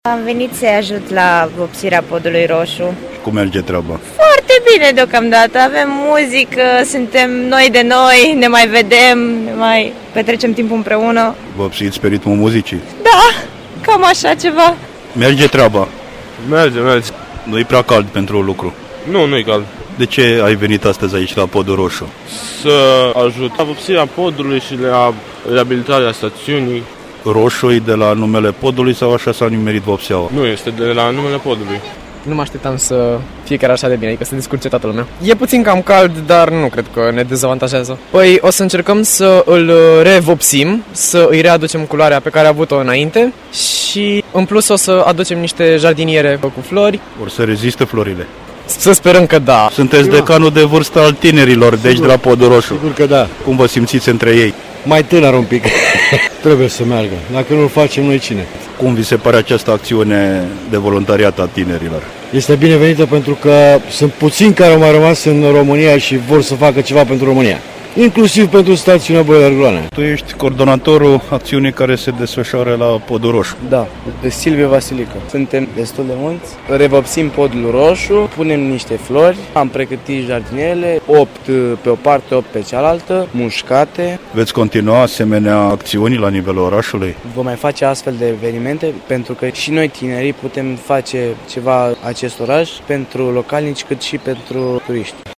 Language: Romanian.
Am venit să-i ajut la vopsirea podului roșu. Cum merge treaba? Foarte bine deocamdată, avem muzică, suntem noi de noi, ne mai vedem, ne mai petrecem timpul împreună. Vopsiți pe ritmul muzicii? Da, cam așa ceva. Merge treaba? Merge. Nu-i prea cald pentru lucru? Nu-i cald. De ce ai venit astăzi aici la Podul Roșu? Să ajut la vopsirea podului și la reabilitarea stațiunii. Roșu e de la numele podului sau așa s-a nimerit vopseaua? Nu, este de la numele podului. Nu mă așteptam să fie chiar așa de bine, adică să descurce toată lumea. E puțin cam cald, dar nu cred că ne dezavantajează. Păi o să încercăm să îl revopsim, să îi readucem culoarea pe care a avut-o înainte și în plus o să aducem niște jardiniere cu flori. Or să reziste florile? Să sperăm că da. Sunteți decanul de vârstă al tinerilor, deci de la Podul Roșu. Sigur că da. Cum vă simțiți între ei? Mai tânăr un pic. Trebuie să meargă. Dacă nu-l facem, noi cine? Cum vi se pare această acțiune de voluntariat a tinerilor? Este binevenită pentru că sunt puțini care au mai rămas în România și vor să facă ceva pentru România. Inclusiv pentru stațiunea Boilergoane. Tu ești coordonatorul acțiunii care se desfășoară la Podul Roșu. Da, de Silviu Vasilică. Suntem destul de mulți. Revopsim podul roșu, punem niște flori, am pregătit jardinele, 8 pe o parte, 8 pe cealaltă, mușcate. Veți continua asemenea acțiuni la nivelul orașului? Vom mai face astfel de evenimente pentru că și noi tinerii putem face ceva acest oraș pentru localnici cât și pentru turiști.